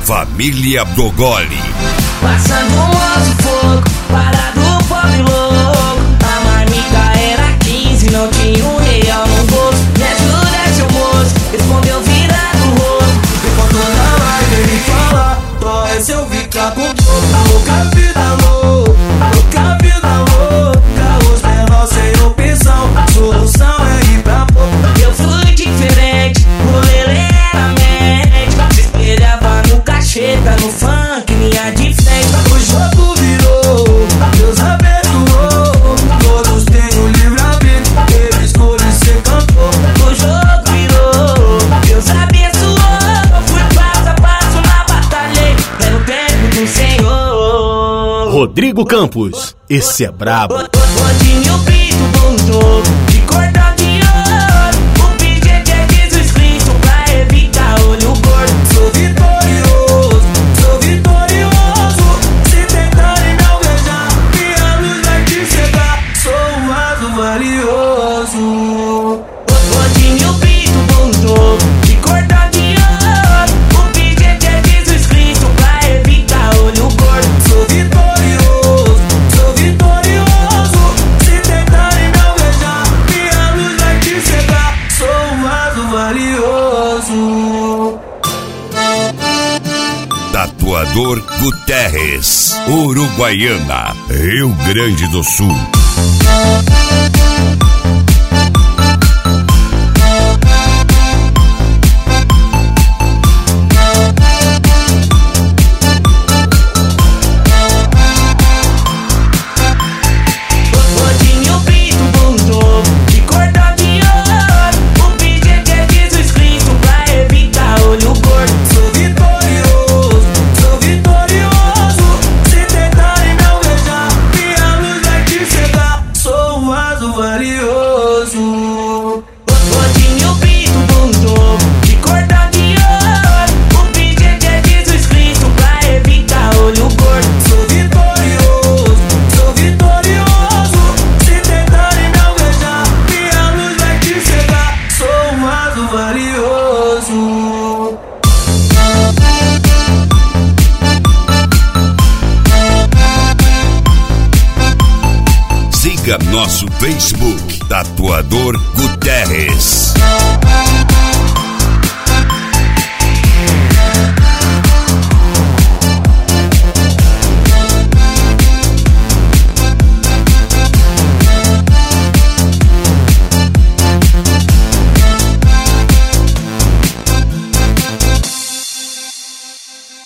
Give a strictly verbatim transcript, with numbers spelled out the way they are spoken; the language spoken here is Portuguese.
Família Brogoli. Passando um monte de fogo, parado o pobre louco. A marmita era quinze, não tinha um real no bolso. Me ajuda, seu moço, respondeu virado o rosto. Enquanto na live ele fala, dói se eu ficar com pouco. Louca vida louca, louca vida louca. Os menores sem opção, a solução é ir pra pouco. Eu fui diferente, o lelê era médico. Se espelhava no cacheta, no funk, linha de frente. O jogo virou, Deus abençoou. Todos têm o livre-arbítrio, ele escolhe ser cantor. O jogo virou, Deus abençoou. Fui passo a passo na batalha, era o tempo do Senhor. Rodrigo Campos, esse é brabo. Rodinho o brito do jogo, de cordão de ouro. O pedido é Jesus Cristo pra evitar olho gordo. Sou vitorioso, sou vitorioso. Se tentarem me alvejar, minha luz vai te cegar. Sou um vaso valioso. Rodinho o brito do jogo, de cordão de ouro. O pedido é Jesus Cristo pra evitar olho gordo. Sou vitorioso, sou vitorioso. Se tentarem me alvejar, minha luz vai te cegar. Sou um vaso valioso. Tatuador Guterres, Uruguaiana, Rio Grande do Sul. Rodinho brito do jogo, de cordão de ouro. O pedido é Jesus Cristo pra evitar olho gordo. Sou vitorioso, sou vitorioso. Se tentarem me alvejar, minha luz vai te cegar. Sou um vaso valioso. Rodinho brito do jogo, de cordão de ouro. O pedido é Jesus Cristo pra evitar olho gordo. Sou vitorioso, sou vitorioso. Se tentarem me alvejar, minha luz vai te cegar. Sou um vaso valioso. Siga nosso Facebook, Tatuador Guterres.